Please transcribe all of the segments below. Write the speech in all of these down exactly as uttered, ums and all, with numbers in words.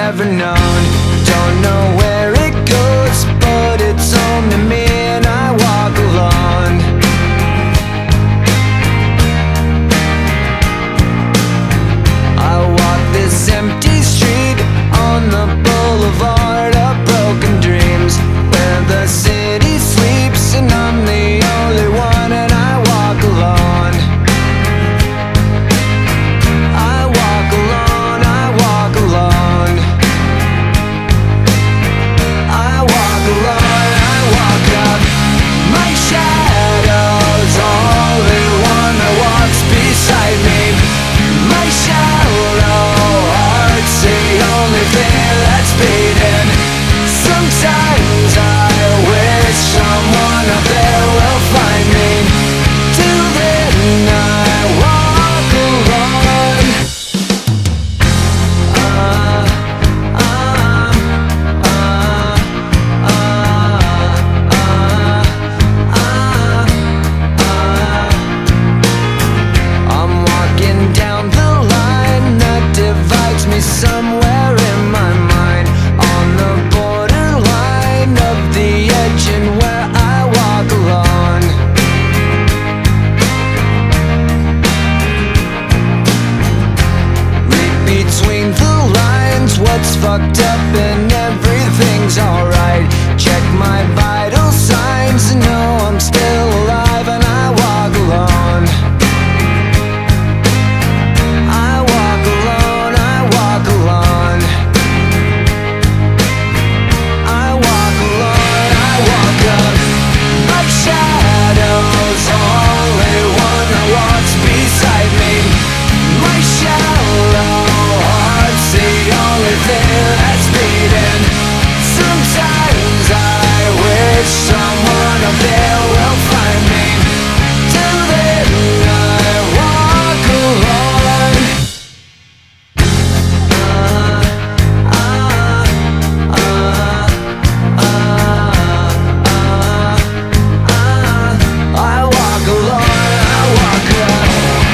ever known. Don't know where it goes, but it's home to me, and I walk alone. I walk this empty street on the boulevard of broken dreams, where the city sleeps and I'm the only one, and I walk alone. I walk alone, I walk alone. I walk alone, I walk up. My shadow's only one that walks beside me. My shallow heart's the only thing that's beating. Sometimes I wish someone up there will find me. Till then I walk alone. Uh, uh, uh, uh, uh, uh. I'm walking down the line that divides me somewhere in my mind, on the borderline of the edge and where I walk alone. Read between the lines what's fucked up and everything's alright. Check my vital signs and know I'm still alive, and I walk alone. I walk alone, I walk alone. I walk alone, I walk up. My shadow's only one that walks beside me. My shallow heart's the only thing that's beating. Sometimes I wish someone up there will find me. Till then I walk alone. Uh, uh, uh, uh, uh, I walk alone, I walk up.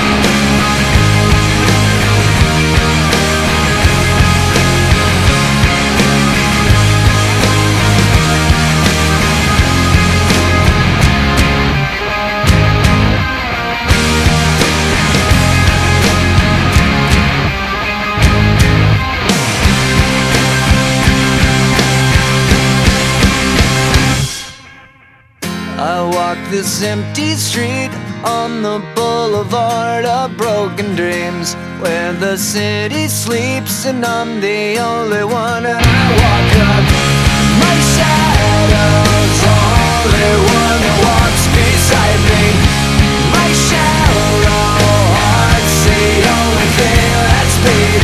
I walk this empty street on the boulevard of broken dreams, where the city sleeps and I'm the only one, and I walk up. My shadow's only one that walks beside me. My shallow heart's the only thing that's beating.